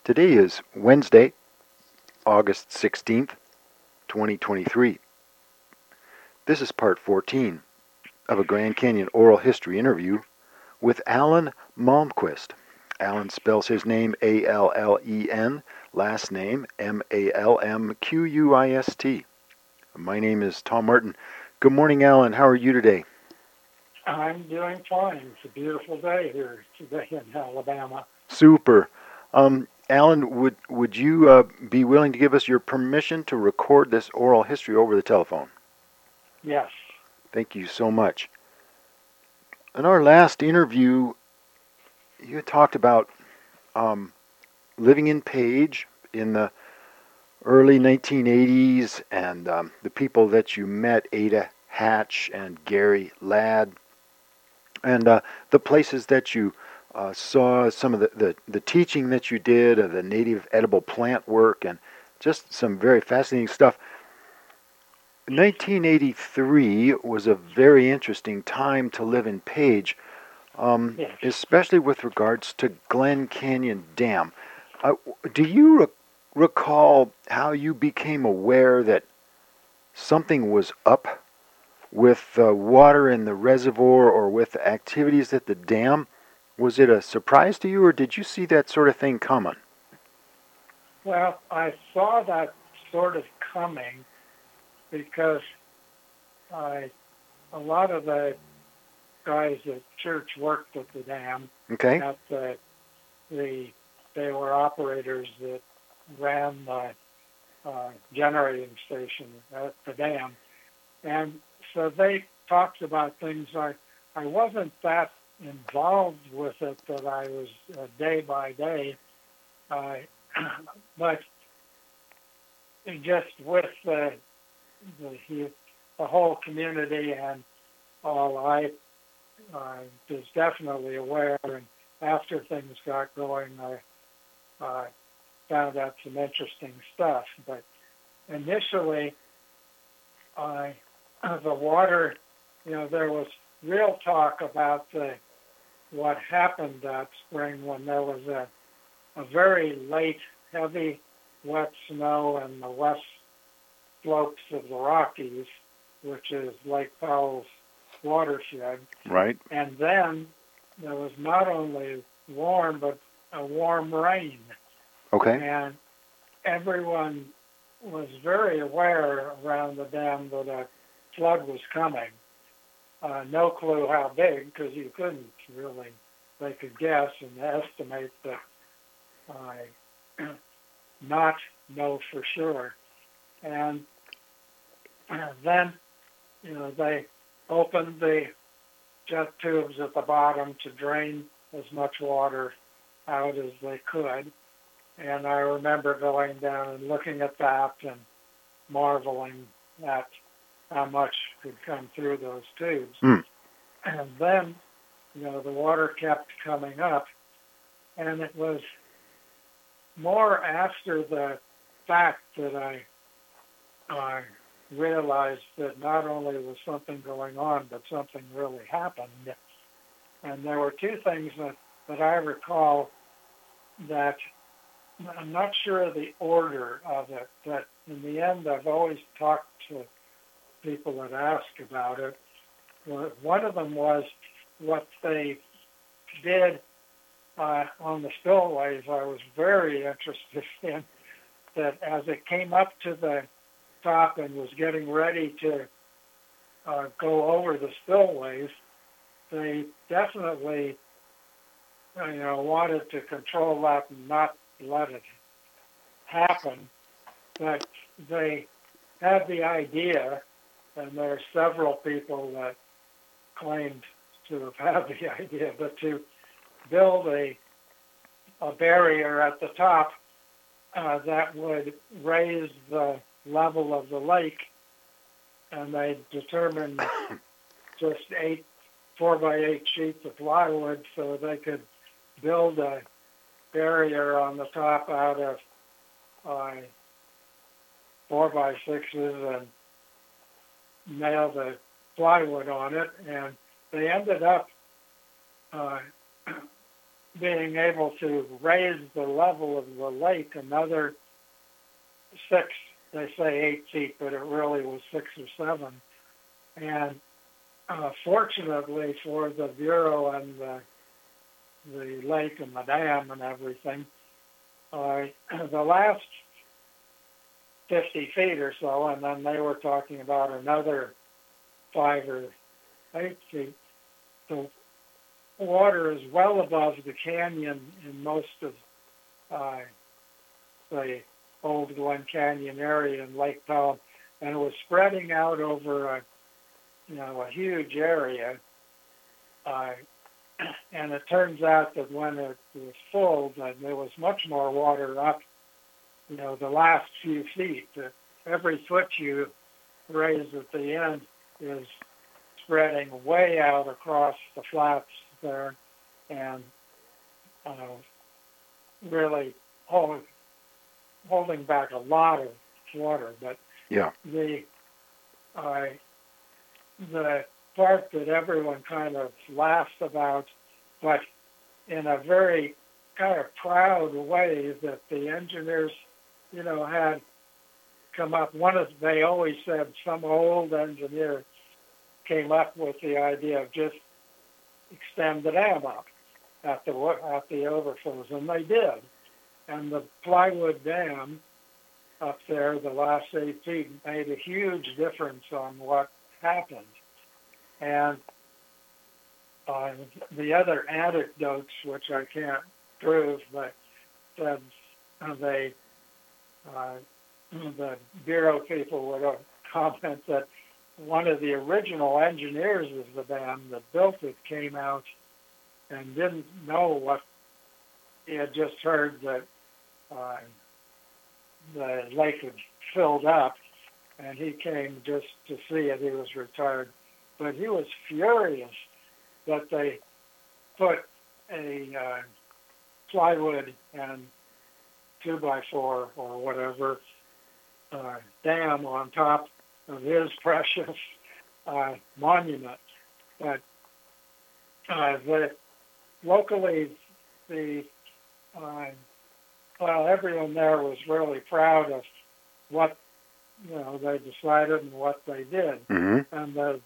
Today is Wednesday, August 16th, 2023. This is part 14 of a Grand Canyon oral history interview with Allen Malmquist. Allen spells his name Allen, last name Malmquist. My name is Tom Martin. Good morning, Allen. How are you today? I'm doing fine. It's a beautiful day here today in Alabama. Super. Allen, would you be willing to give us your permission to record this oral history over the telephone? Yes. Thank you so much. In our last interview, you talked about living in Page in the early 1980s and the people that you met, Ada Hatch and Gary Ladd, and the places that you saw, some of the teaching that you did of the native edible plant work, and just some very fascinating stuff. 1983 was a very interesting time to live in Page, Yes. especially with regards to Glen Canyon Dam. Do you recall how you became aware that something was up with the water in the reservoir or with the activities at the dam? Was it a surprise to you, or did you see that sort of thing coming? Well, I saw that sort of coming because a lot of the guys at church worked at the dam. Okay. At they were operators that ran the generating station at the dam, and so they talked about things. I wasn't that involved with it that I was day by day, but just with the whole community and all, I was definitely aware. And after things got going, I found out some interesting stuff. But initially, the water, there was real talk about what happened that spring when there was a very late, heavy, wet snow in the west slopes of the Rockies, which is Lake Powell's watershed. Right. And then there was not only warm, but a warm rain. Okay. And everyone was very aware around the dam that a flood was coming. No clue how big, because you couldn't really. They could guess and estimate, but not know for sure. And then, they opened the jet tubes at the bottom to drain as much water out as they could. And I remember going down and looking at that and marveling at how much could come through those tubes. Mm. And then, the water kept coming up, and it was more after the fact that I realized that not only was something going on, but something really happened. And there were two things that I recall that I'm not sure of the order of it, but in the end, I've always talked to people that ask about it. One of them was what they did on the spillways. I was very interested in that as it came up to the top and was getting ready to go over the spillways, they definitely, wanted to control that and not let it happen. But they had the idea, and there are several people that claimed to have had the idea, but to build a barrier at the top that would raise the level of the lake, and they determined just 4x8 sheets of plywood so they could build a barrier on the top out of 4x6s and nail the plywood on it. And they ended up being able to raise the level of the lake another 6, they say 8 feet, but it really was 6 or 7. And fortunately for the Bureau and the lake and the dam and everything, the last 50 feet or so, and then they were talking about another 5 or 8 feet, the water is well above the canyon in most of the old Glen Canyon area in Lake Powell, and it was spreading out over a huge area. And it turns out that when it was full, that there was much more water up, the last few feet. Every foot you raise at the end is spreading way out across the flats there, and really holding back a lot of water. But yeah, the part that everyone kind of laughs about, but in a very kind of proud way, that the engineers, had come up. They always said some old engineer came up with the idea of just extend the dam up at the overflows, and they did. And the plywood dam up there, the last 8 feet, made a huge difference on what happened. And the other anecdotes, which I can't prove, but said the Bureau people would comment that one of the original engineers of the dam that built it came out and didn't know what he had just heard, that the lake had filled up, and he came just to see it. He was retired. But he was furious that they put a plywood and 2x4 or whatever dam on top of his precious monument. But locally, everyone there was really proud of what they decided and what they did. Mm-hmm. And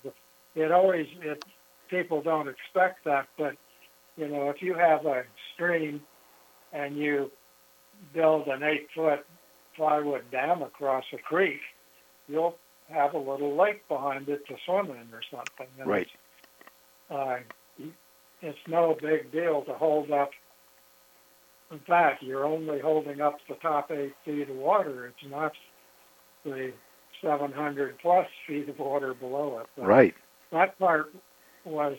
people don't expect that, but if you have a stream and you build an 8-foot plywood dam across a creek, you'll have a little lake behind it to swim in or something. And right. It's no big deal to hold up. In fact, you're only holding up the top 8 feet of water. It's not the 700 plus feet of water below it. But right. that part was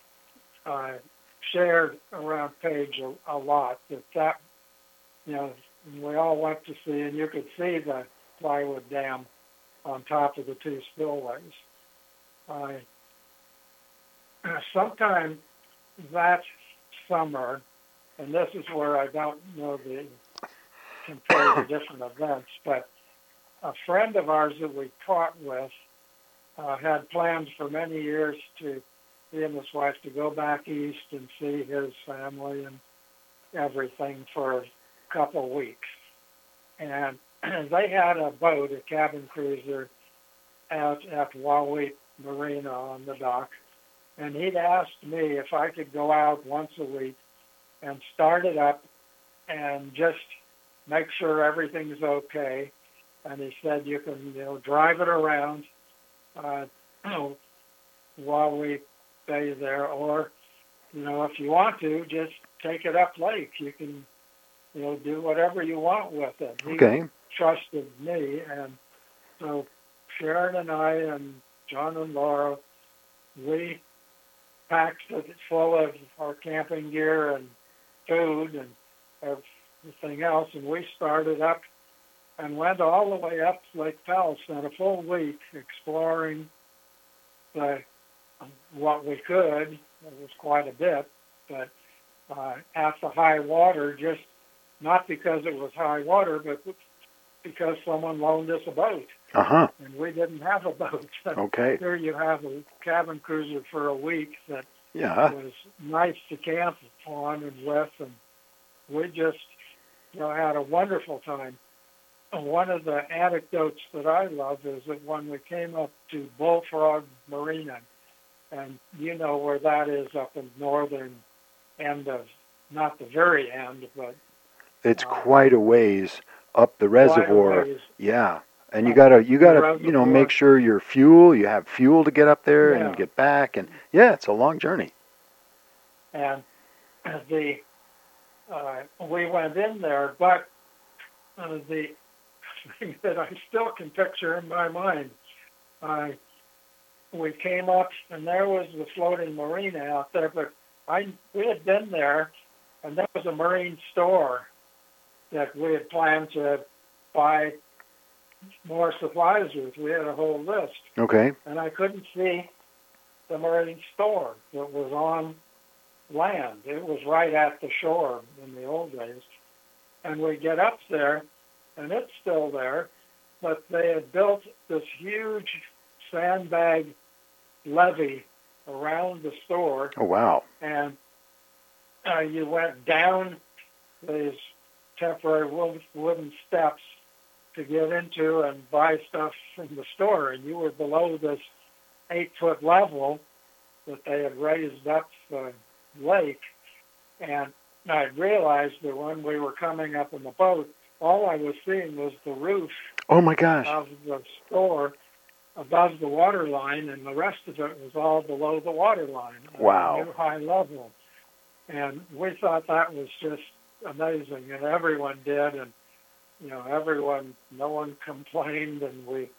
shared around Page a lot. That we all went to see, and you could see the plywood dam on top of the 2 spillways. Sometime that summer, and this is where I don't know compare the different events, but a friend of ours that we taught with had plans for many years he and his wife to go back east and see his family and everything for a couple of weeks. And they had a boat, a cabin cruiser, at Wahweap Marina on the dock. And he'd asked me if I could go out once a week and start it up and just make sure everything's okay. And he said you can drive it around while we stay there, or if you want to, just take it up lake. You can do whatever you want with it. Okay. He trusted me, and so Sharon and I and John and Laura, we packed it full of our camping gear and food and everything else, and we started up and went all the way up Lake Powell. Spent a full week exploring what we could. It was quite a bit, but at the high water, just not because it was high water, but because someone loaned us a boat. Uh-huh. And we didn't have a boat. Okay. Here you have a cabin cruiser for a week that Yeah. was nice to camp on and with, and we just had a wonderful time. And one of the anecdotes that I love is that when we came up to Bullfrog Marina, and you know where that is up in northern end of, not the very end, but It's uh, quite a ways up the quite a reservoir. ways Yeah. And you up gotta the make reservoir. sure you have fuel to get up there and Yeah, get back, and yeah, it's a long journey. and the we went in there, but the thing that I still can picture in my mind, uh, we came up and there was the floating marina out there, but we had been there, and there was a marine store that we had planned to buy more supplies with. We had a whole list, Okay. and I couldn't see the marine store that was on land. It was right at the shore in the old days. And we get up there, and it's still there, but they had built this huge sandbag levee around the store, Oh wow. and you went down these temporary wooden steps to get into and buy stuff from the store, and you were below this 8-foot level that they had raised up the lake. And I realized that when we were coming up in the boat, all I was seeing was the roof Oh my gosh. of the store above the water line, and the rest of it was all below the water line at Wow. a new high level. And we thought that was just amazing, and everyone did, and no one complained, and we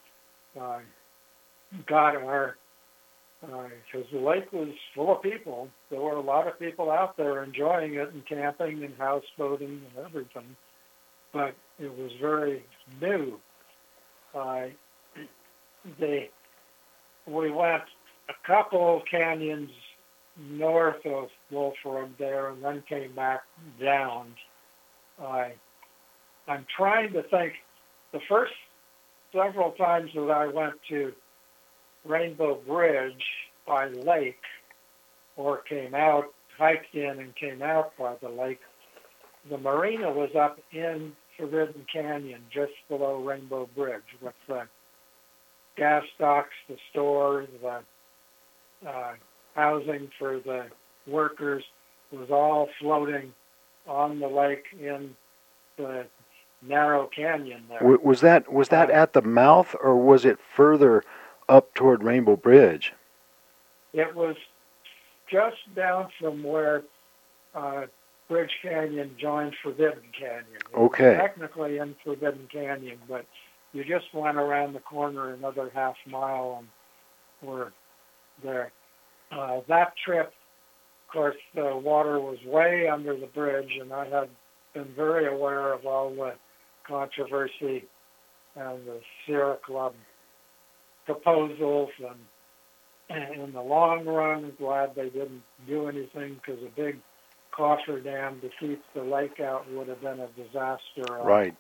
got our because the lake was full of people. There were a lot of people out there enjoying it and camping and houseboating and everything, but it was very new. We went a couple canyons north of Bullfrog there and then came back down. I'm trying to think. The first several times that I went to Rainbow Bridge by the lake, or came out, hiked in and came out by the lake, the marina was up in Forbidden Canyon, just below Rainbow Bridge, with the gas stocks, the store, the housing for the workers was all floating on the lake in the narrow canyon there. Was that at the mouth, or was it further up toward Rainbow Bridge? It was just down from where Bridge Canyon joins Forbidden Canyon. It Okay. was technically in Forbidden Canyon, but you just went around the corner another half mile and were there. That trip, of course, the water was way under the bridge, and I had been very aware of all the controversy and the Sierra Club proposals, and in the long run, glad they didn't do anything, because a big coffer dam to keep the lake out would have been a disaster. Right.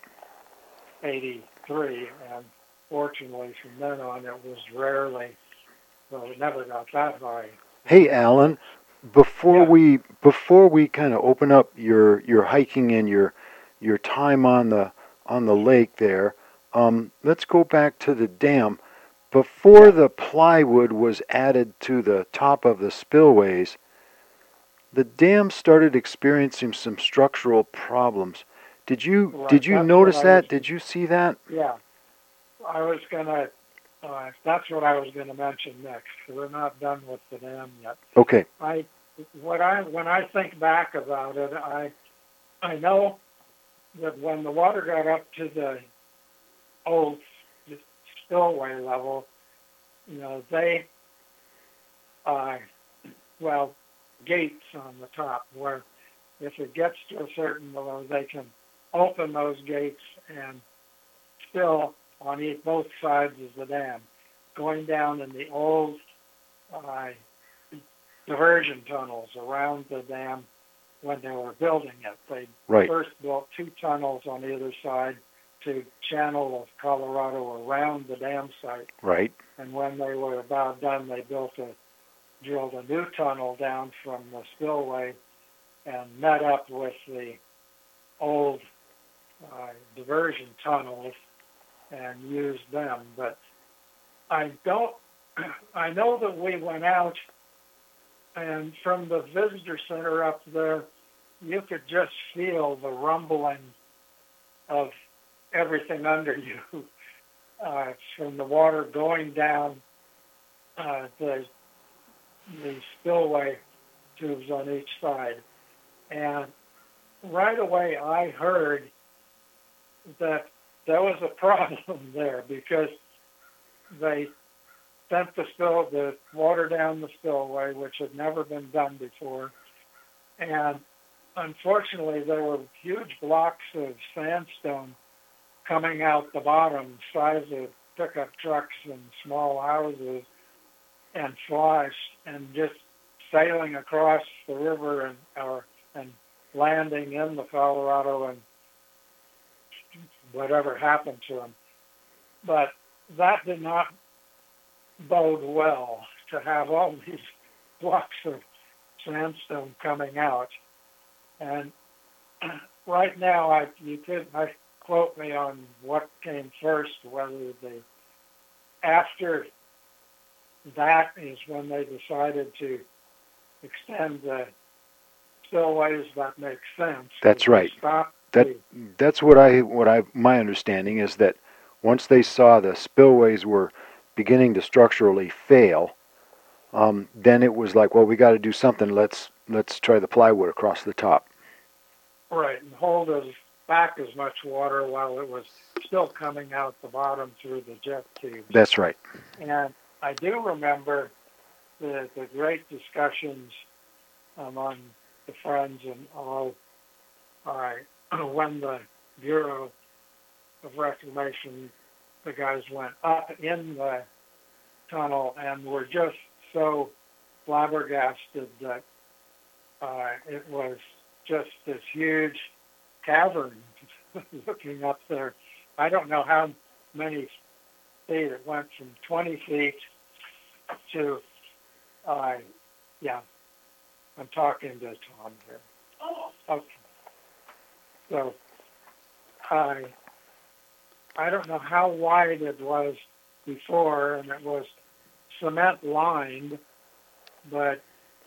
83, and fortunately from then on it was rarely, well, it never got that high. Hey, Alan, before we kind of open up your hiking and your time on the lake there, let's go back to the dam. Before the plywood was added to the top of the spillways, the dam started experiencing some structural problems. Did you notice that? Did you see that? Yeah, I was gonna. That's what I was gonna mention next. We're not done with the dam yet. Okay. When I think back about it, I know that when the water got up to the old spillway level, they gates on the top where if it gets to a certain level, they can open those gates and spill on both sides of the dam. Going down in the old diversion tunnels around the dam when they were building it. They first built 2 tunnels on either side to channel the Colorado around the dam site. Right. And when they were about done, they built a drilled a new tunnel down from the spillway and met up with the old diversion tunnels and used them. But I know that we went out, and from the visitor center up there, you could just feel the rumbling of everything under you from the water going down the spillway tubes on each side. And right away I heard that there was a problem there because they sent the water down the spillway, which had never been done before. And unfortunately, there were huge blocks of sandstone coming out the bottom, size of pickup trucks and small houses, and flush, and just sailing across the river and landing in the Colorado, and whatever happened to them. But that did not bode well, to have all these blocks of sandstone coming out. And right now, I quote me on what came first, whether after that is when they decided to extend the spillways. That makes sense. That's right. That's my understanding is that once they saw the spillways were beginning to structurally fail, then it was like, well, we got to do something. Let's try the plywood across the top. Right, and hold back as much water while it was still coming out the bottom through the jet tubes. That's right. And I do remember the great discussions among the friends and all when the Bureau of Reclamation, the guys went up in the tunnel and were just so flabbergasted that it was just this huge cavern looking up there. I don't know how many feet. It went from 20 feet to, I'm talking to Tom here. Oh. Okay. So I don't know how wide it was before, and it was cement lined, but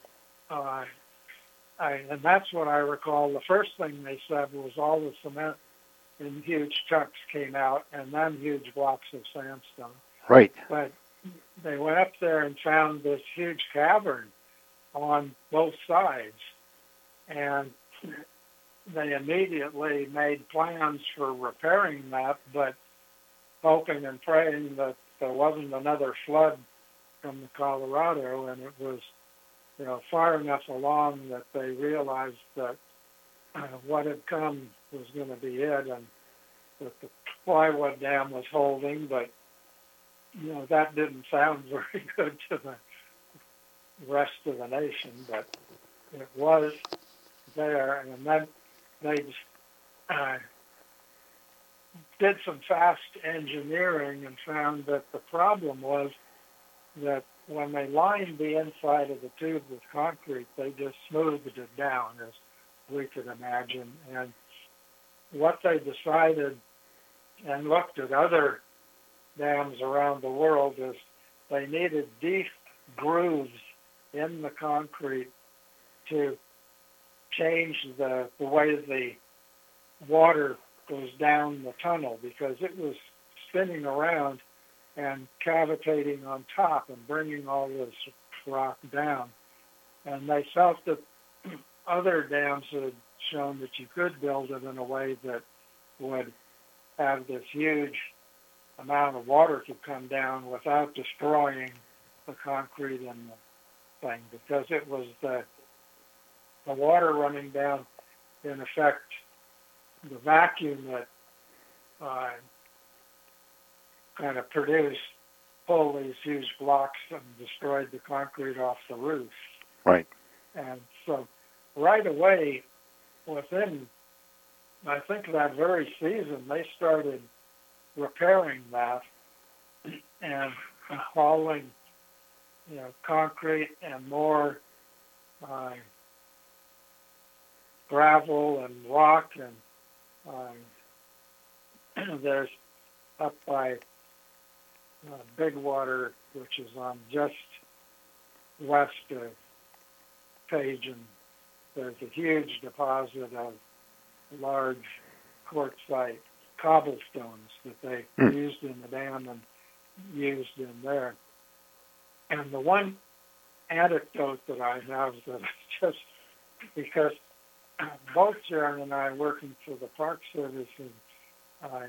and that's what I recall. The first thing they said was all the cement in huge chunks came out, and then huge blocks of sandstone. Right. But they went up there and found this huge cavern on both sides, and they immediately made plans for repairing that, but hoping and praying that there wasn't another flood from the Colorado, and it was, far enough along that they realized that what had come was going to be it, and that the plywood dam was holding, but that didn't sound very good to the rest of the nation, but it was there. And then they did some fast engineering and found that the problem was that when they lined the inside of the tube with concrete, they just smoothed it down, as we could imagine. And what they decided, and looked at other dams around the world, is they needed deep grooves in the concrete to change the way the water goes down the tunnel, because it was spinning around and cavitating on top and bringing all this rock down. And they felt that other dams had shown that you could build it in a way that would have this huge amount of water to come down without destroying the concrete in the thing, because it was the water running down, in effect, the vacuum that kind of pulled these huge blocks and destroyed the concrete off the roof. Right. And so right away, within, I think, that very season, they started repairing that and hauling concrete and more uh, gravel and rock, and there's up by Big Water, which is on just west of Page, and there's a huge deposit of large quartzite cobblestones that they used in the dam and used in there. And the one anecdote that I have that just because both Sharon and I working for the Park Service and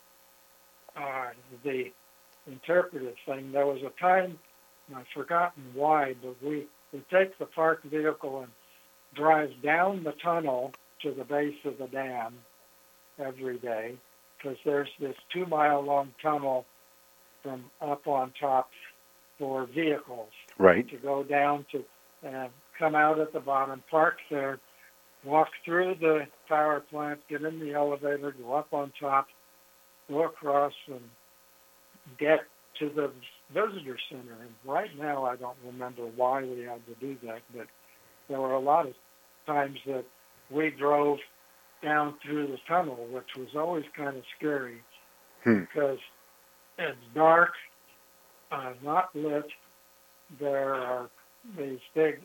the interpretive thing, there was a time, and I've forgotten why, but we take the park vehicle and drive down the tunnel to the base of the dam every day, because there's this 2-mile-long tunnel from up on top for vehicles. Right. To go down to and come out at the bottom, park there, walk through the power plant, get in the elevator, go up on top, go across, and get to the visitor center. And right now, I don't remember why we had to do that, but there were a lot of times that we drove down through the tunnel, which was always kind of scary because it's dark, not lit. There are these big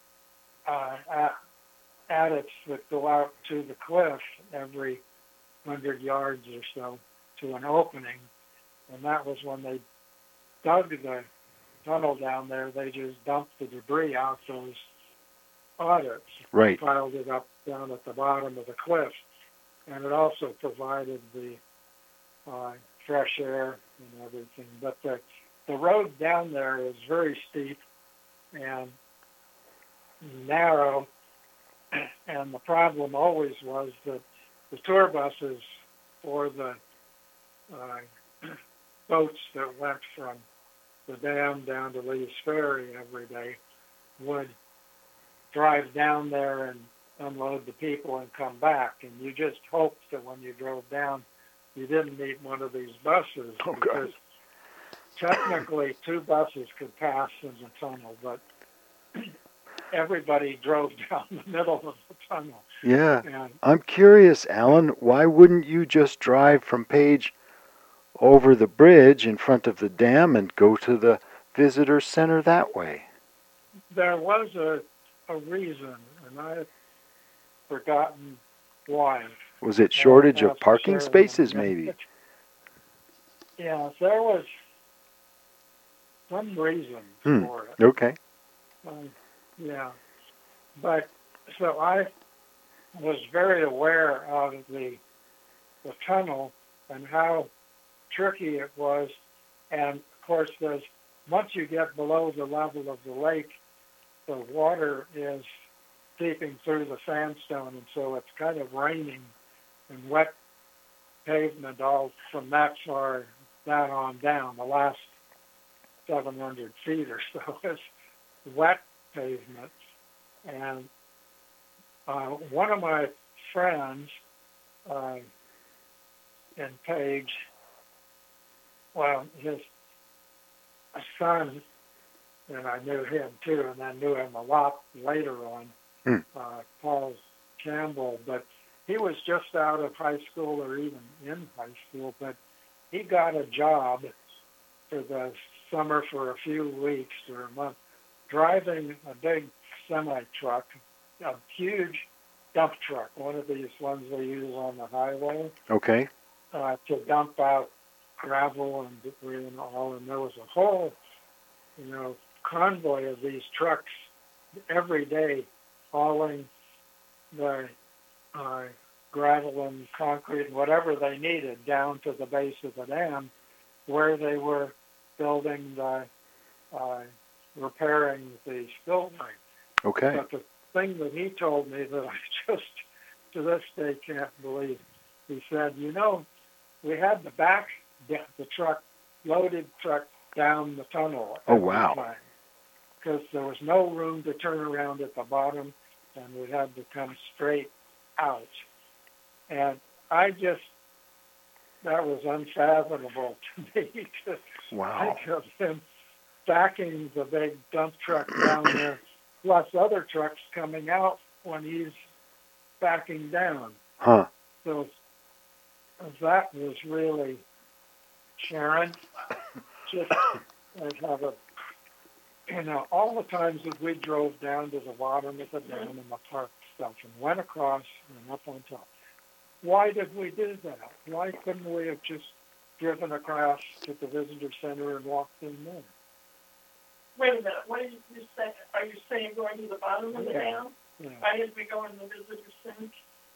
adits that go out to the cliff every 100 yards or so to an opening. And that was when they dug the tunnel down there, they just dumped the debris out those adits. Right. Piled it up down at the bottom of the cliff. And it also provided the fresh air and everything. But the road down there is very steep and narrow, and the problem always was that the tour buses for the boats that went from the dam down to Lee's Ferry every day would drive down there and unload the people and come back, and you just hoped that when you drove down you didn't meet one of these buses, because technically 2 buses could pass in the tunnel, but everybody drove down the middle of the tunnel. Yeah. And I'm curious, Alan, why wouldn't you just drive from Page over the bridge in front of the dam and go to the visitor center that way? there was a reason, and I had forgotten why. Was it shortage I'll of parking share spaces, them. maybe? Yeah, there was some reason for it. Okay. Yeah, but so I was very aware of the tunnel and how tricky it was, and of course, once you get below the level of the lake, the water is seeping through the sandstone, and so it's kind of raining and wet pavement all from that far down on down. The last 700 feet or so is wet pavement. And one of my friends in Page, well, his son, and I knew him too, and I knew him a lot later on, Paul Campbell, but he was just out of high school or even in high school, but he got a job for the summer for a few weeks or a month, driving a big semi-truck, a huge dump truck, one of these ones they use on the highway. Okay. To dump out gravel and debris and all, and there was a whole, convoy of these trucks every day hauling the gravel and concrete and whatever they needed down to the base of the dam where they were building the, repairing the spillway. Okay. But the thing that he told me that I just to this day can't believe, he said, we had the truck, loaded truck down the tunnel every time because there was no room to turn around at the bottom, and we had to come straight out. And that was unfathomable to me to think of him stacking the big dump truck down there, plus other trucks coming out when he's backing down. Huh. So that was really, Sharon, just have a, all the times that we drove down to the bottom of the dam and the park stuff and went across and up on top. Why did we do that? Why couldn't we have just driven across to the visitor center and walked in there? Wait a minute. What did you say? Are you saying going to the bottom of the dam? Yeah. Why did we go in the visitor center?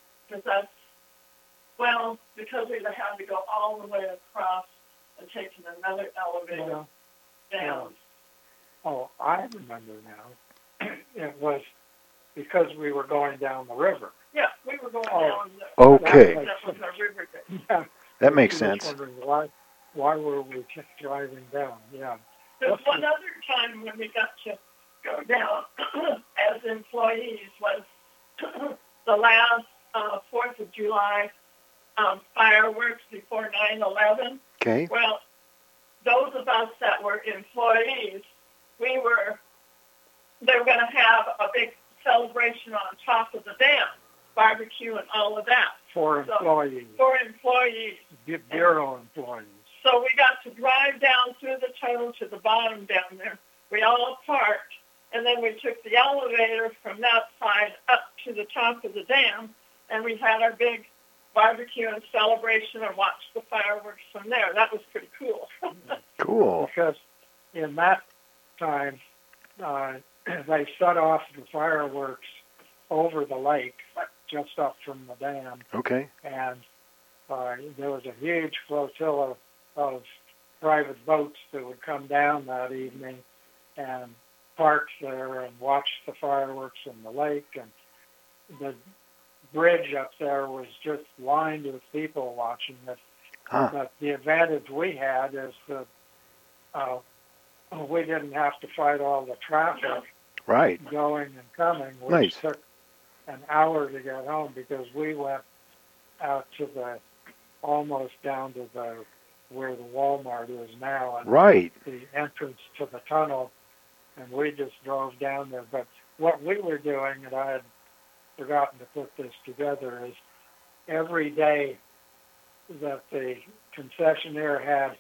Because we'd have had to go all the way across and taking another elevator down. Oh, I remember now. It was because we were going down the river. Yeah, we were going down the Okay. That was our river day. Yeah. That makes I was sense. wondering why were we driving down? Yeah. There's one other time when we got to go down as employees was the last 4th of July fireworks before 9/11. Okay. Well, those of us that were employees, they were going to have a big celebration on top of the dam, barbecue and all of that. For employees. For employees. Bureau employees. So we got to drive down through the tunnel to the bottom down there. We all parked, and then we took the elevator from that side up to the top of the dam, and we had our big barbecue and celebration and watched the fireworks from there. That was pretty cool. Cool. Because in that time, they shut off the fireworks over the lake, just up from the dam. Okay. And there was a huge flotilla of private boats that would come down that evening and park there and watch the fireworks in the lake. And the bridge up there was just lined with people watching it. Huh. But the advantage we had is that we didn't have to fight all the traffic Right. going and coming, which Nice. took an hour to get home because we went out to the almost down to the where the Walmart is now and Right. the entrance to the tunnel, and we just drove down there. But what we were doing, and I had forgotten to put this together, is every day that the concessionaire had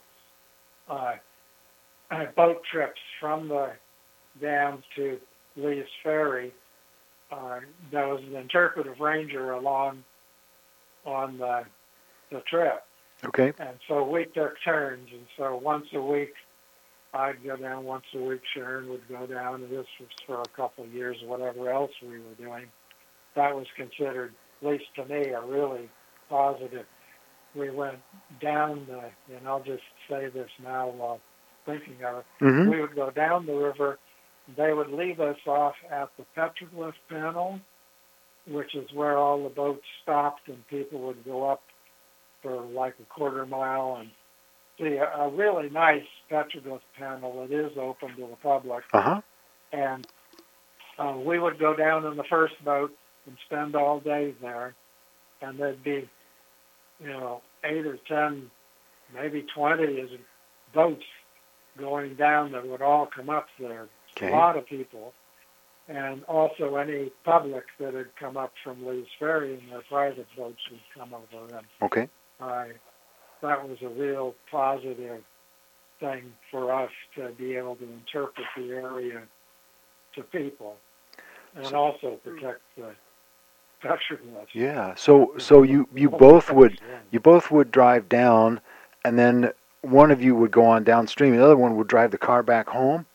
boat trips from the dam to Lee's Ferry, there was an interpretive ranger along on the trip. Okay. And so we took turns. And so once a week, I'd go down. Once a week, Sharon would go down. And this was for a couple of years, whatever else we were doing. That was considered, at least to me, a really positive. We went down and I'll just say this now while thinking of it. Mm-hmm. We would go down the river. They would leave us off at the petroglyph panel, which is where all the boats stopped and people would go up for like a quarter mile and see a really nice petroglyph panel that is open to the public. Uh-huh. And we would go down in the first boat and spend all day there. And there'd be, 8 or 10, maybe 20 boats going down that would all come up there. Okay. A lot of people. And also any public that had come up from Lee's Ferry and their private boats would come over. And Okay. that was a real positive thing for us to be able to interpret the area to people and also protect the petroglyphs. Yeah. So you both would drive down, and then one of you would go on downstream, and the other one would drive the car back home?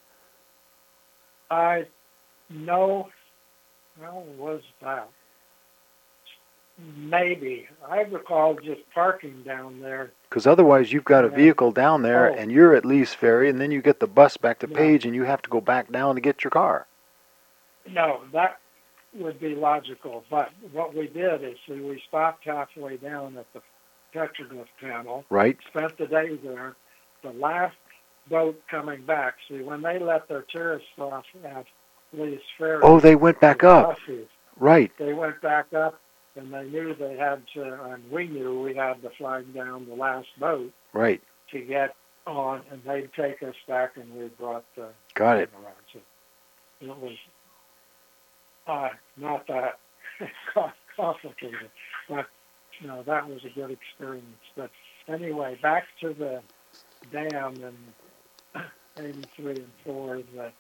Was that? Maybe. I recall just parking down there. Because otherwise you've got a vehicle down there, Oh. and you're at Lee's Ferry, and then you get the bus back to Yeah. Page, and you have to go back down to get your car. No, that would be logical. But what we did is we stopped halfway down at the petroglyph panel, Right? spent the day there. The last boat coming back, when they let their tourists off at Lee's Ferry. Oh, they went back the up. buses, Right. They went back up, and they knew they had to, and we knew we had to flag down the last boat Right. to get on, and they'd take us back, and we brought the Got dam it. around. So it was not that complicated, but that was a good experience. But anyway, back to the dam in '83 and '4. That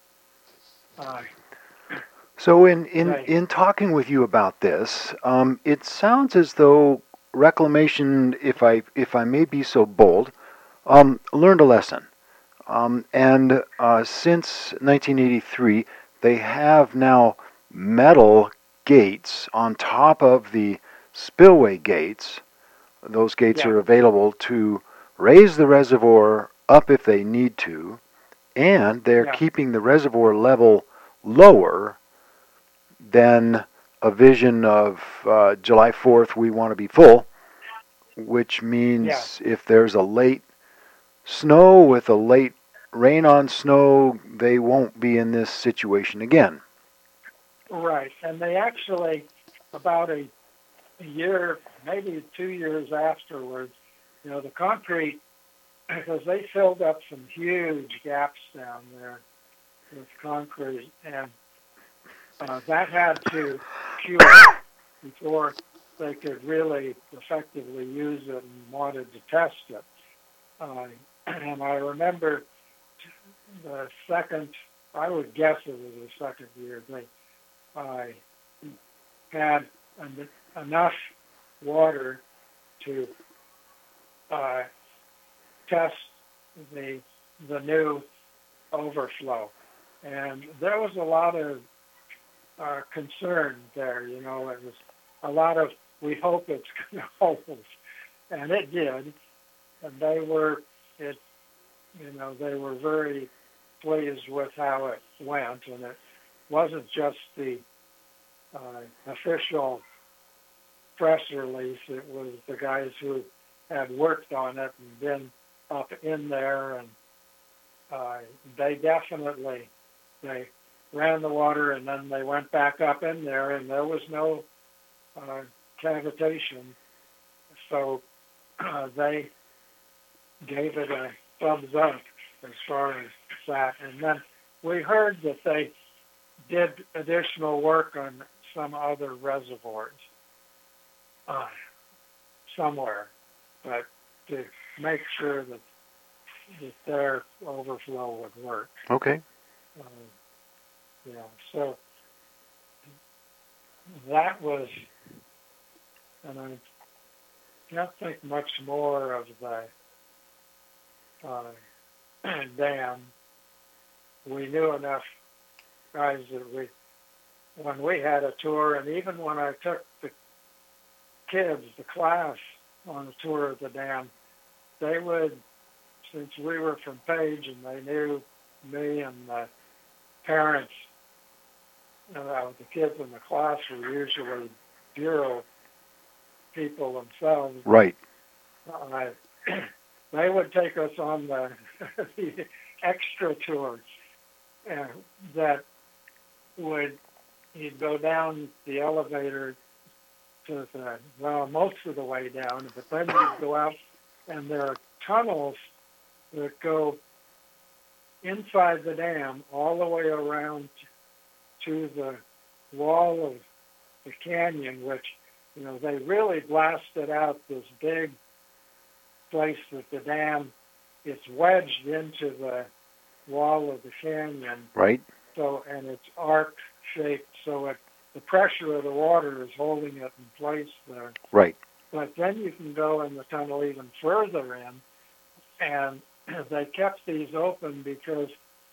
So in right. in talking with you about this, it sounds as though reclamation, if I may be so bold, learned a lesson. And since 1983, they have now metal gates on top of the spillway gates. Those gates Yeah, are available to raise the reservoir up if they need to, and they're yeah, keeping the reservoir level lower than a vision of July 4th, we want to be full, which yeah. means if there's a late snow with a late rain on snow, they won't be in this situation again. Right. And they actually, about a year, maybe 2 years afterwards, the concrete, because they filled up some huge gaps down there with concrete, and that had to cure before they could really effectively use it and wanted to test it. And I remember the second, I would guess it was the second year, they had enough water to test the new overflow. And there was a lot of concern there. It was a lot of, we hope it's going to hold. And it did. And they were very pleased with how it went. And it wasn't just the official press release. It was the guys who had worked on it and been up in there, and they ran the water, and then they went back up in there, and there was no cavitation. So they gave it a thumbs up as far as that. And then we heard that they did additional work on some other reservoirs somewhere, but to make sure that their overflow would work. Okay. So that was, and I can't think much more of the dam. We knew enough guys that when we had a tour, and even when I took the kids, the class, on a tour of the dam, they would, since we were from Page and they knew me and the parents, the kids in the class were usually bureau people themselves. Right. They would take us on the extra tours that you'd go down the elevator to most of the way down, but then you'd go out, and there are tunnels that go inside the dam all the way around to the wall of the canyon, which, they really blasted out this big place that the dam, it's wedged into the wall of the canyon. Right. So, and it's arc-shaped, so the pressure of the water is holding it in place there. Right. But then you can go in the tunnel even further in, and they kept these open because,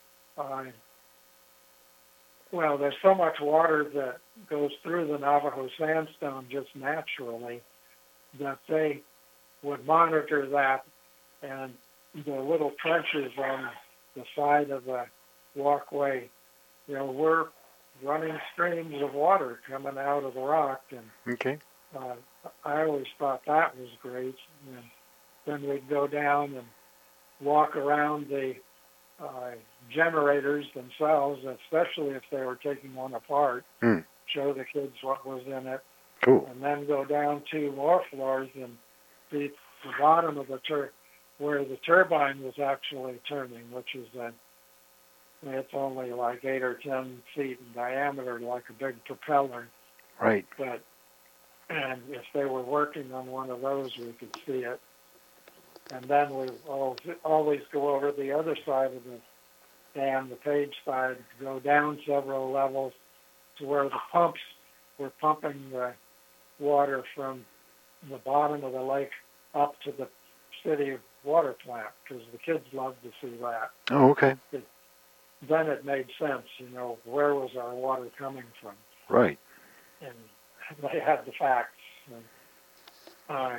there's so much water that goes through the Navajo sandstone just naturally that they would monitor that, and the little trenches on the side of the walkway, were running streams of water coming out of the rock, and Okay. I always thought that was great. And then we'd go down and walk around the generators themselves, especially if they were taking one apart, show the kids what was in it, Cool. and then go down 2 more floors and see the bottom of the where the turbine was actually turning, which is it's only like 8 or 10 feet in diameter, like a big propeller. Right. And if they were working on one of those, we could see it. And then we always go over the other side of the dam, the Page side, go down several levels to where the pumps were pumping the water from the bottom of the lake up to the city water plant, because the kids loved to see that. Oh, okay. Then it made sense, where was our water coming from? Right. And they had the facts. And,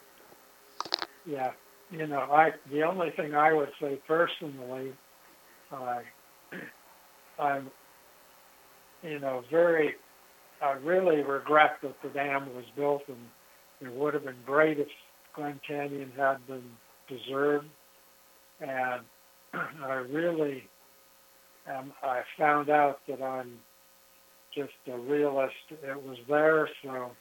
the only thing I would say personally, I'm, I really regret that the dam was built, and it would have been great if Glen Canyon had been preserved. And I found out that I'm just a realist. It was there, so,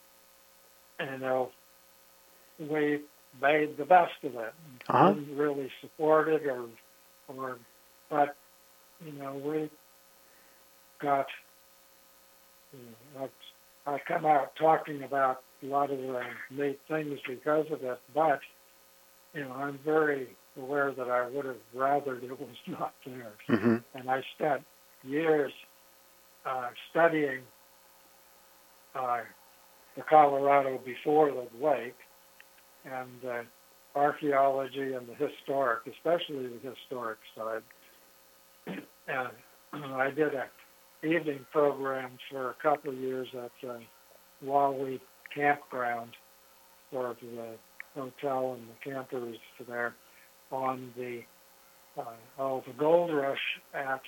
we made the best of it. Didn't really support it but, we got, I come out talking about a lot of the neat things because of it, but, I'm very aware that I would have rathered it was not there. Mm-hmm. And I spent years studying the Colorado before the lake, and archaeology and the historic, especially the historic side. And I did an evening program for a couple of years at Wally Campground for the hotel and the campers there on the gold rush at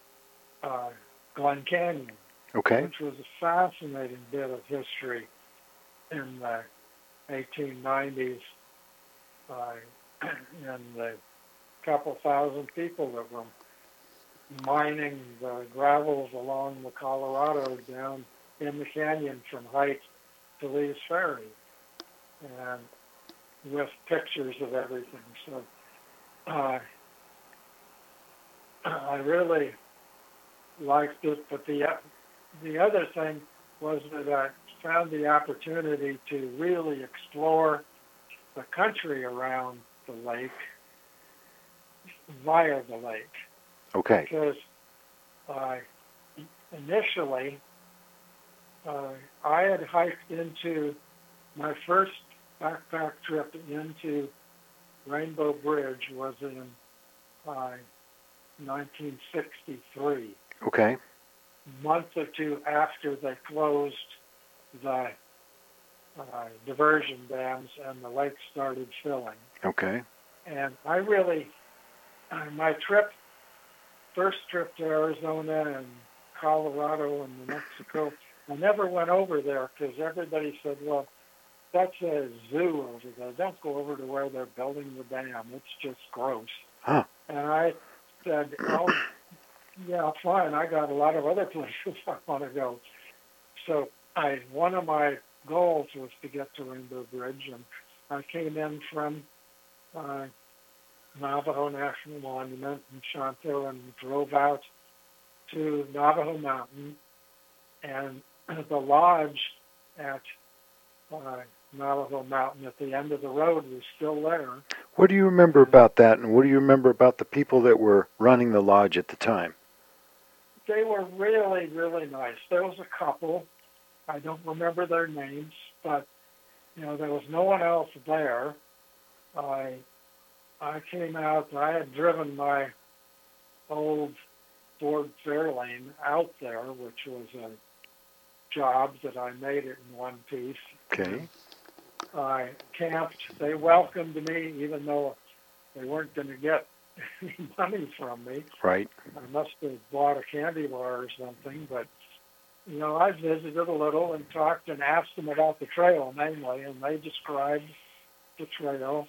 Glen Canyon, Okay. which was a fascinating bit of history in the 1890s, and the couple thousand people that were mining the gravels along the Colorado down in the canyon from Height to Lee's Ferry, and with pictures of everything. So I really liked it, but the other thing was that I found the opportunity to really explore the country around the lake via the lake. Okay. Because initially, I had hiked into my first backpack trip into Rainbow Bridge was in 1963. Okay. A month or two after they closed the diversion dams and the lake started filling. Okay. And I really, my first trip to Arizona and Colorado and New Mexico, I never went over there because everybody said, well, that's a zoo over there. Don't go over to where they're building the dam. It's just gross. Huh. And I said, oh, yeah, fine. I got a lot of other places I want to go. So one of my goals was to get to Rainbow Bridge, and I came in from Navajo National Monument in Shanto and drove out to Navajo Mountain, and the lodge at Navajo Mountain at the end of the road was still there. What do you remember about that, and what do you remember about the people that were running the lodge at the time? They were really, really nice. There was a couple. I don't remember their names, but, there was no one else there. I came out, I had driven my old Ford Fairlane out there, which was a job that I made it in one piece. Okay. I camped. They welcomed me, even though they weren't going to get any money from me. Right. I must have bought a candy bar or something, but, I visited a little and talked and asked them about the trail mainly, and they described the trail,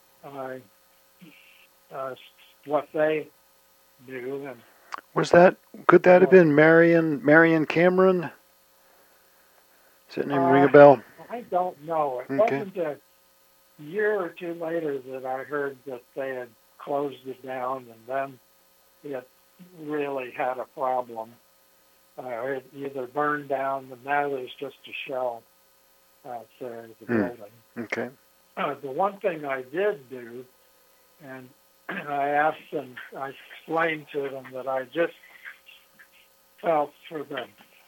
what they knew. And could that have been Marion Cameron? Does that name ring a bell? I don't know. It Okay. wasn't year or two later that I heard that they had closed it down, and then it really had a problem. It either burned down, and now there's just a shell out there of the building. Okay. The one thing I did do, and I asked them, I explained to them that I just felt for the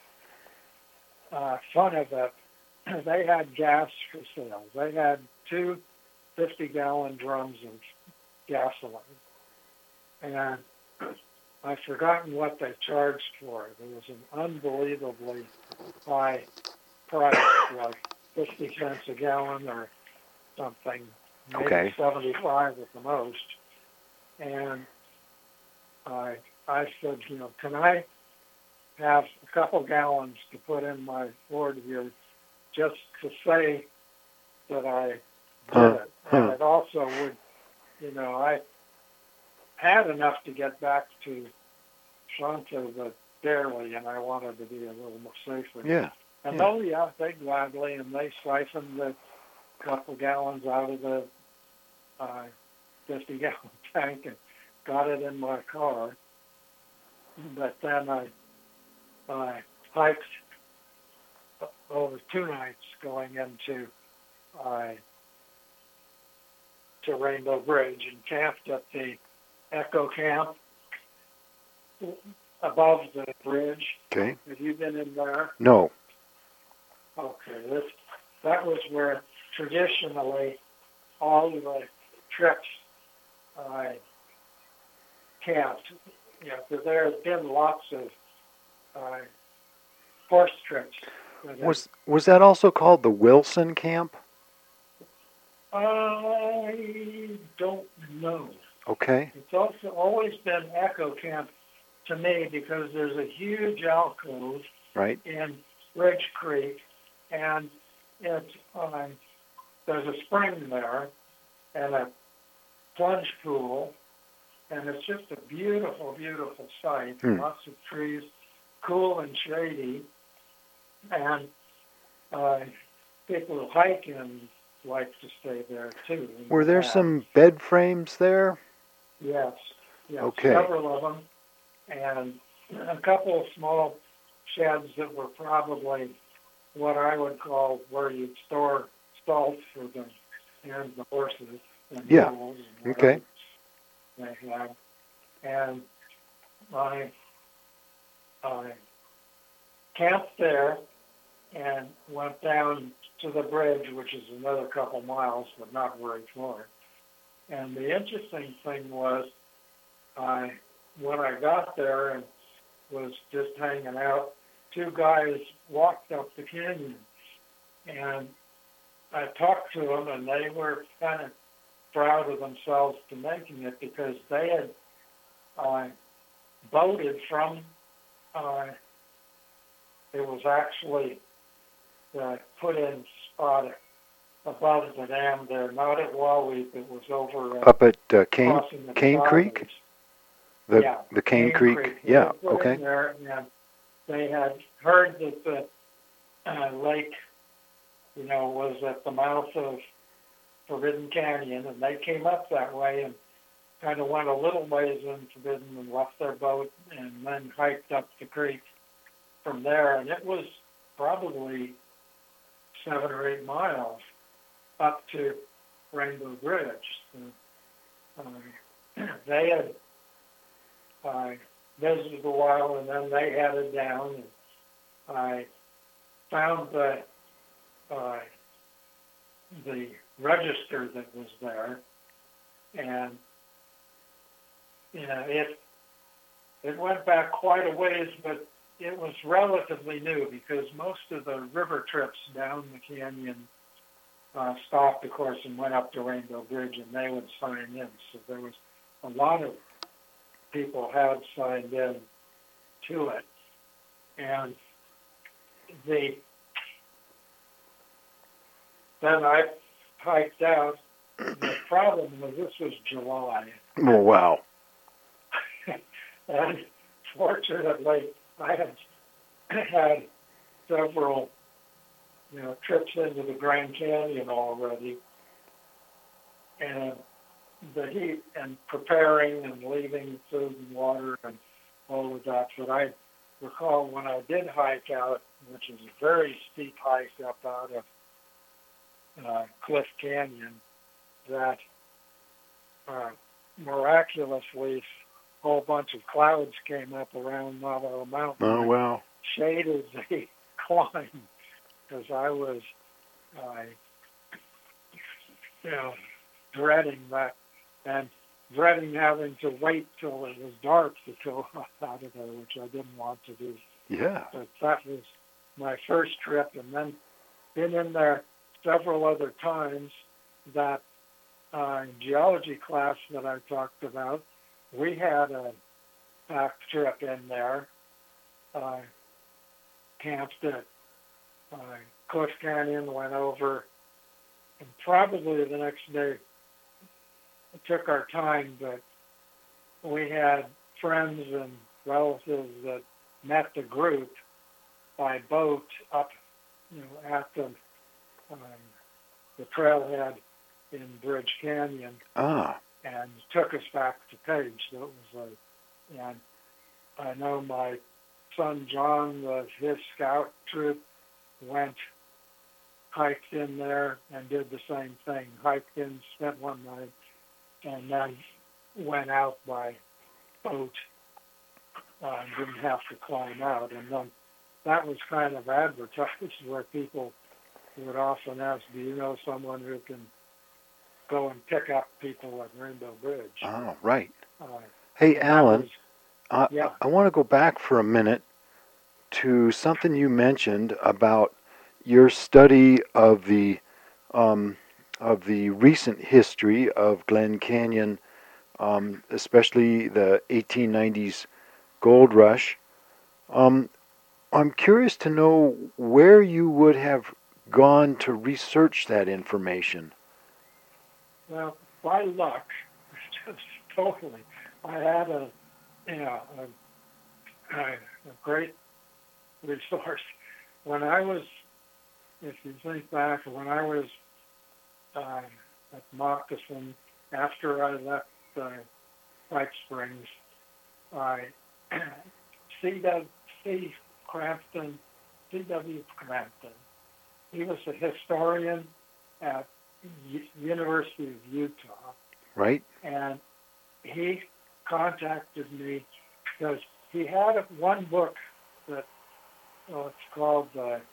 fun of it, they had gas for sale. They had 2 50-gallon drums of gasoline. And I've forgotten what they charged for it. It was an unbelievably high price, like 50 cents a gallon or something, maybe Okay. 75 at the most. And I said, can I have a couple gallons to put in my Ford here just to say that I did it. And it also would, I had enough to get back to Shanta, but barely, and I wanted to be a little more safer. Yeah. And Yeah. they gladly, and they siphoned the couple gallons out of the 50-gallon tank and got it in my car. But then I hiked over 2 nights going into to Rainbow Bridge and camped at the Echo Camp above the bridge. Okay. Have you been in there? No. Okay. That was where traditionally all of the trips camped. Because there have been lots of horse trips. Was that also called the Wilson Camp? I don't know. Okay. It's also always been Echo Camp to me because there's a huge alcove Right. in Ridge Creek, and it's there's a spring there and a plunge pool, and it's just a beautiful, beautiful site. Lots of trees, cool and shady, and people who hike and like to stay there too. Were there some bed frames there? Yes. Okay. Several of them, and a couple of small sheds that were probably what I would call where you'd store salt for the horses and mules and okay. they had. And I camped there and went down to the bridge, which is another couple miles, but not very far. And the interesting thing was, when I got there and was just hanging out, 2 guys walked up the canyon. And I talked to them, and they were kind of proud of themselves for making it because they had boated from, it was actually put in spot above the dam there, not at Wahweap, it was over up at Cane Creek? The Cane Creek. Yeah, okay. In there, and they had heard that the lake, was at the mouth of Forbidden Canyon, and they came up that way and kind of went a little ways in Forbidden and left their boat and then hiked up the creek from there, and it was probably 7 or 8 miles up to Rainbow Bridge. So, they had visited a while, and then they headed down, and I found the register that was there, and it went back quite a ways, but it was relatively new because most of the river trips down the canyon stopped, of course, and went up to Rainbow Bridge, and they would sign in. So there was a lot of people had signed in to it. And then I hiked out. The problem was this was July. Oh, wow. And fortunately, I had several, trips into the Grand Canyon already. and the heat and preparing and leaving food and water and all of that. But I recall when I did hike out, which is a very steep hike up out of Cliff Canyon, that miraculously a whole bunch of clouds came up around Navajo Mountain Oh, and wow. shaded the climb, because I was, dreading that and dreading having to wait till it was dark to go out of there, which I didn't want to do. Yeah. But that was my first trip, and then been in there several other times. That geology class that I talked about, we had a back trip in there, camped at Cliff Canyon, went over, and probably the next day it took our time, but we had friends and relatives that met the group by boat up, at the trailhead in Bridge Canyon, Ah. and took us back to Page. So it was and I know my son John, his scout troop, hiked in there and did the same thing. Hiked in, spent one night, and then went out by boat. Didn't have to climb out. And then that was kind of advertised, where people would often ask, do you know someone who can go and pick up people at Rainbow Bridge? Oh, right. Uh, Hey, and that Alan, was- yeah. I want to go back for a minute to something you mentioned about your study of the recent history of Glen Canyon, especially the 1890s gold rush. I'm curious to know where you would have gone to research that information. Well, by luck, just totally, I had a great resource. When I was, if you think back, when I was at Moccasin, after I left White Springs, C.W. Crampton, he was a historian at University of Utah, Right? and he contacted me because he had one book that it's called It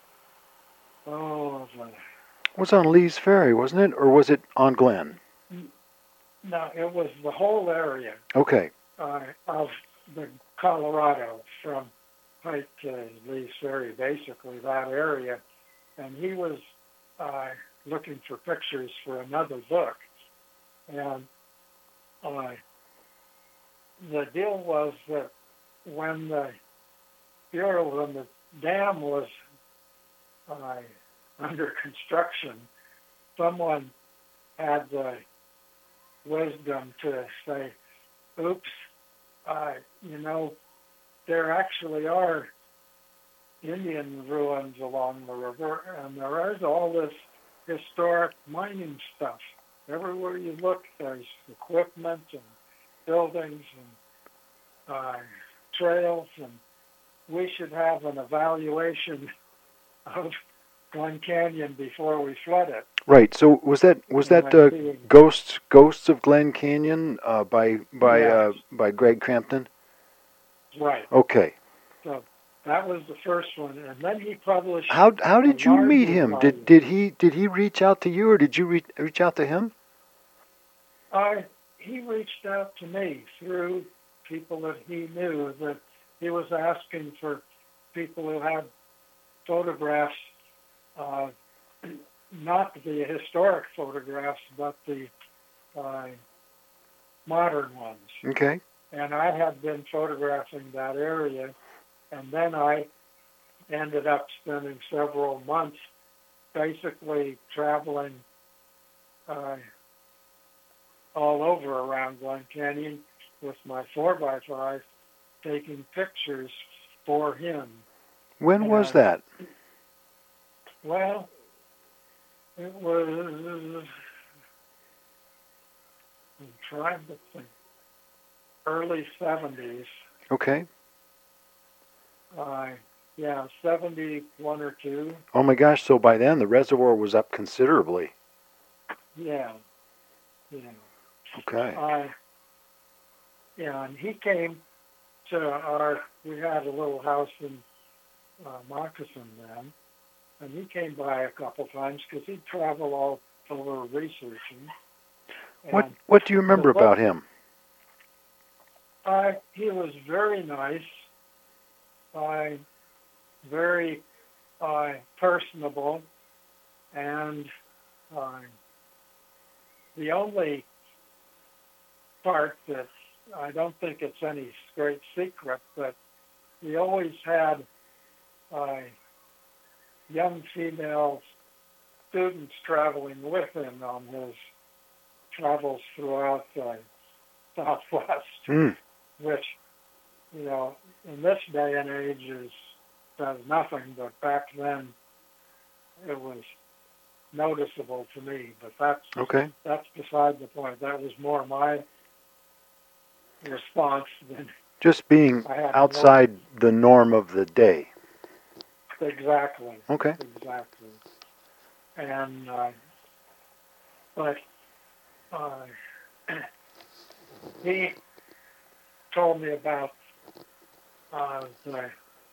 was on Lee's Ferry, wasn't it? Or was it on Glen? no, it was the whole area Okay. of the Colorado from Pike to Lee's Ferry, basically that area, and he was looking for pictures for another book, and the deal was that when the dam was under construction, someone had the wisdom to say, oops, there actually are Indian ruins along the river, and there is all this historic mining stuff. Everywhere you look, there's equipment and buildings and trails, and we should have an evaluation of Glen Canyon before we flood it. Right. So was that Ghosts of Glen Canyon by Greg Crampton? Right. Okay. So that was the first one, and then he published. How did you meet him? Did he reach out to you, or did you reach out to him? He reached out to me through people that he knew, that he was asking for people who had photographs, not the historic photographs, but the modern ones. Okay. And I had been photographing that area, and then I ended up spending several months basically traveling all over around Glen Canyon with my 4x5, taking pictures for him. When was that? Well, it was I'm trying to think. Early 70s. Okay. Yeah, 71 or 2. Oh my gosh, so by then the reservoir was up considerably. Yeah. Okay. Yeah, and he came to we had a little house in Moccasin then, and he came by a couple times because he'd travel all over researching. What do you remember about him? He was very nice, very personable, and the only part that I don't think it's any great secret, but he always had young female students traveling with him on his travels throughout the Southwest, which, in this day and age does nothing, but back then it was noticeable to me. But that's beside the point. That was more my response than just being outside the norm of the day. Exactly. Okay. Exactly. And but he told me about the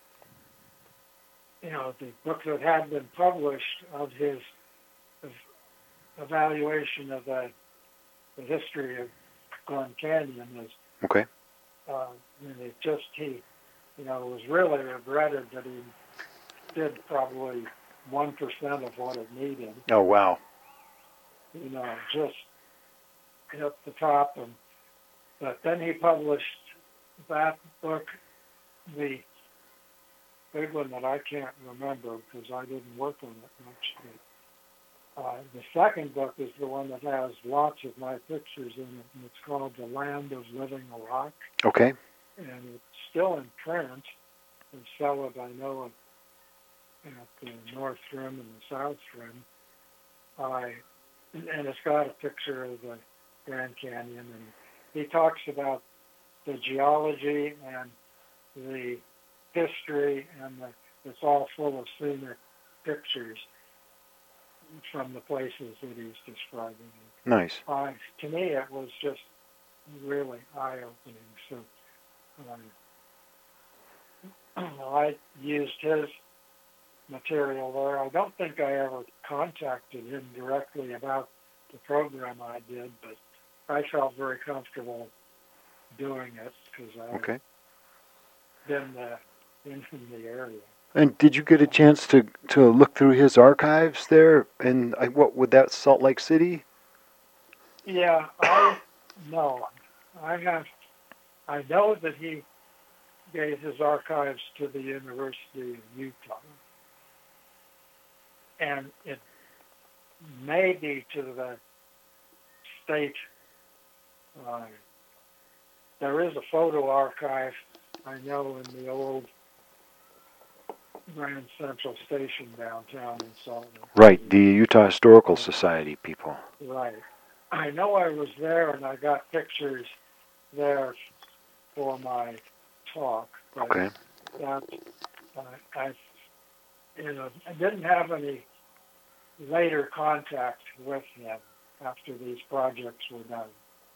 book that had been published of his evaluation of the history of Glen Canyon. Okay. And it was really regretted that he did probably 1% of what it needed. Oh, wow. Just hit the top. But then he published that book, the big one that I can't remember because I didn't work on it much. But, the second book is the one that has lots of my pictures in it, and it's called The Land of Living Rock. Okay. And it's still in print. And sell it, I know, at the North Rim and the South Rim. And it's got a picture of the Grand Canyon, and he talks about the geology and the history, and it's all full of scenic pictures from the places that he's describing. Nice. To me, it was just really eye-opening. So I used his material there. I don't think I ever contacted him directly about the program I did, but I felt very comfortable doing it because I've been in the area. And did you get a chance to look through his archives there? And what would that Salt Lake City? Yeah, I know that he gave his archives to the University of Utah, and it may be to the state. There is a photo archive, I know, in the old Grand Central Station downtown in Salt Lake. Right, the Utah Historical Society people. Right. I know I was there, and I got pictures there for my talk. But okay. I didn't have any later contact with him after these projects were done.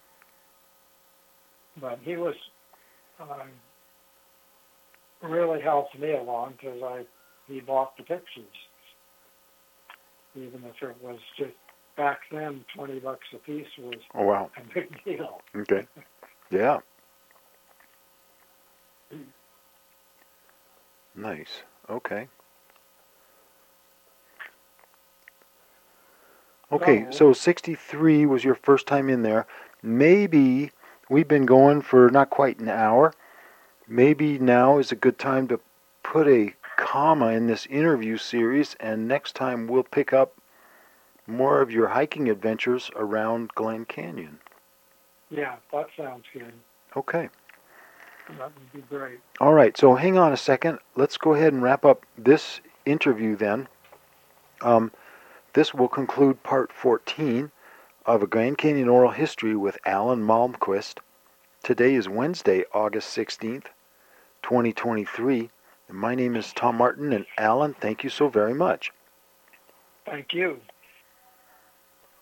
But he was really helped me along because he bought the pictures, even if it was just back then $20 a piece was a big deal. Okay. Yeah. Nice. Okay. Okay, so 63 was your first time in there. Maybe we've been going for not quite an hour. Maybe now is a good time to put a comma in this interview series, and next time we'll pick up more of your hiking adventures around Glen Canyon. Yeah, that sounds good. Okay. That would be great. All right, so hang on a second. Let's go ahead and wrap up this interview then. This will conclude part 14. of A Grand Canyon Oral History with Alan Malmquist. Today is Wednesday, August 16th, 2023. And my name is Tom Martin, and Alan, thank you so very much. Thank you.